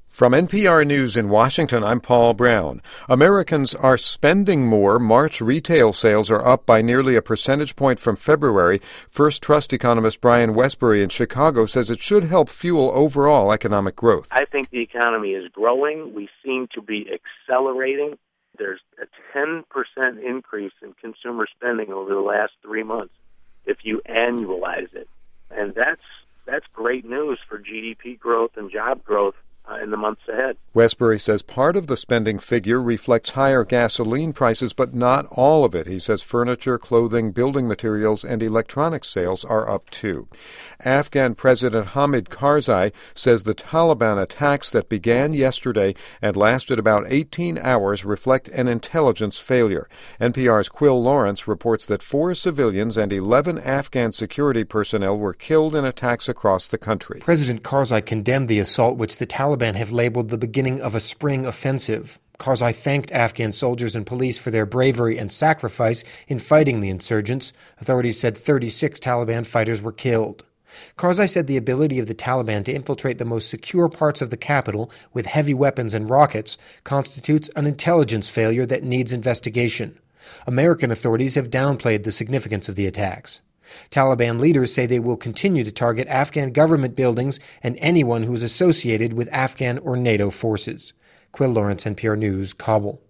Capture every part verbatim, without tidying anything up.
From N P R News in Washington, I'm Paul Brown. Americans are spending more. March retail sales are up by nearly a percentage point from February. First Trust economist Brian Wesbury in Chicago says it should help fuel overall economic growth. I think the economy is growing. We seem to be accelerating. There's a ten percent increase in consumer spending over the last three months if you annualize it. And that's that's great news for G D P growth and job growth Uh, in the months ahead. Wesbury says part of the spending figure reflects higher gasoline prices, but not all of it. He says furniture, clothing, building materials, and electronics sales are up too. Afghan President Hamid Karzai says the Taliban attacks that began yesterday and lasted about eighteen hours reflect an intelligence failure. N P R's Quill Lawrence reports that four civilians and eleven Afghan security personnel were killed in attacks across the country. President Karzai condemned the assault, which the Taliban have labeled the beginning of a spring offensive. Karzai thanked Afghan soldiers and police for their bravery and sacrifice in fighting the insurgents. Authorities said thirty-six Taliban fighters were killed. Karzai said the ability of the Taliban to infiltrate the most secure parts of the capital with heavy weapons and rockets constitutes an intelligence failure that needs investigation. American authorities have downplayed the significance of the attacks. Taliban leaders say they will continue to target Afghan government buildings and anyone who is associated with Afghan or NATO forces. Quill Lawrence, N P R News, Kabul.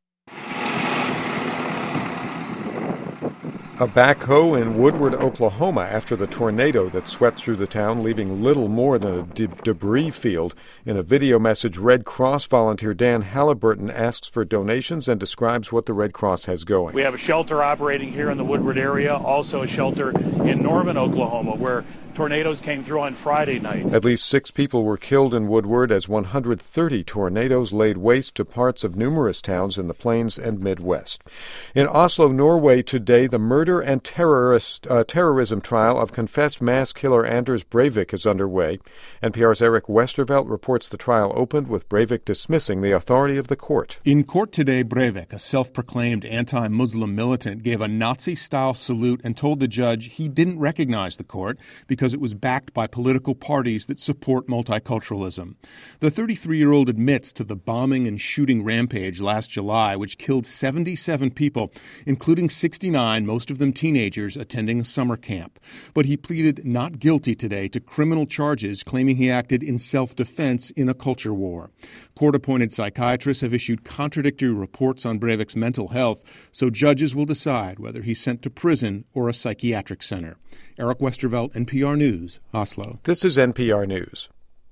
A backhoe in Woodward, Oklahoma, after the tornado that swept through the town, leaving little more than a de- debris field. In a video message, Red Cross volunteer Dan Halliburton asks for donations and describes what the Red Cross has going. We have a shelter operating here in the Woodward area, also a shelter in Norman, Oklahoma, where tornadoes came through on Friday night. At least six people were killed in Woodward as one hundred thirty tornadoes laid waste to parts of numerous towns in the plains and Midwest. In Oslo, Norway, today, the murder and terrorist uh, terrorism trial of confessed mass killer Anders Breivik is underway. N P R's Eric Westervelt reports the trial opened with Breivik dismissing the authority of the court. In court today, Breivik, a self-proclaimed anti-Muslim militant, gave a Nazi-style salute and told the judge he didn't recognize the court because it was backed by political parties that support multiculturalism. The thirty-three-year-old admits to the bombing and shooting rampage last July, which killed seventy-seven people, including sixty-nine, most of them teenagers attending a summer camp. But he pleaded not guilty today to criminal charges, claiming he acted in self-defense in a culture war. Court-appointed psychiatrists have issued contradictory reports on Breivik's mental health, so judges will decide whether he's sent to prison or a psychiatric center. Eric Westervelt, N P R News, Oslo. This is N P R News.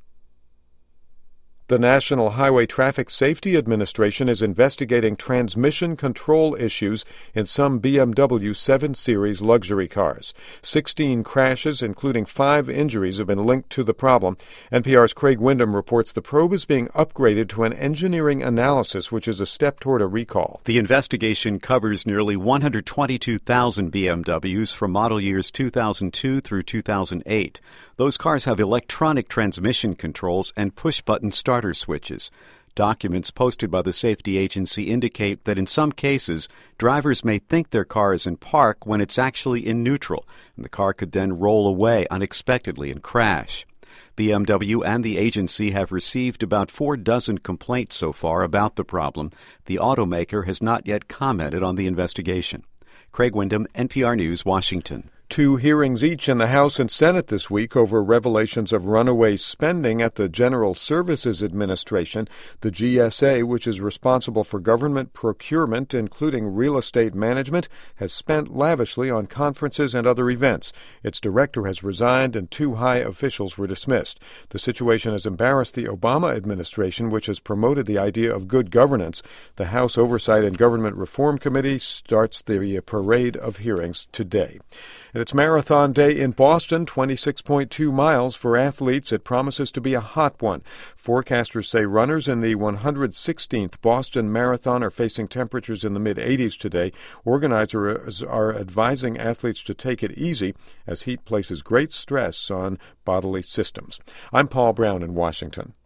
The National Highway Traffic Safety Administration is investigating transmission control issues in some B M W seven series luxury cars. Sixteen crashes, including five injuries, have been linked to the problem. N P R's Craig Windham reports the probe is being upgraded to an engineering analysis, which is a step toward a recall. The investigation covers nearly one hundred twenty-two thousand B M Ws from model years two thousand two through two thousand eight. Those cars have electronic transmission controls and push-button starter switches. Documents posted by the safety agency indicate that in some cases, drivers may think their car is in park when it's actually in neutral, and the car could then roll away unexpectedly and crash. B M W and the agency have received about four dozen complaints so far about the problem. The automaker has not yet commented on the investigation. Craig Windham, N P R News, Washington. Two hearings each in the House and Senate this week over revelations of runaway spending at the General Services Administration. The G S A, which is responsible for government procurement, including real estate management, has spent lavishly on conferences and other events. Its director has resigned and two high officials were dismissed. The situation has embarrassed the Obama administration, which has promoted the idea of good governance. The House Oversight and Government Reform Committee starts the parade of hearings today. And it's Marathon Day in Boston, twenty-six point two miles for athletes. It promises to be a hot one. Forecasters say runners in the one hundred sixteenth Boston Marathon are facing temperatures in the mid-eighties today. Organizers are advising athletes to take it easy as heat places great stress on bodily systems. I'm Paul Brown in Washington.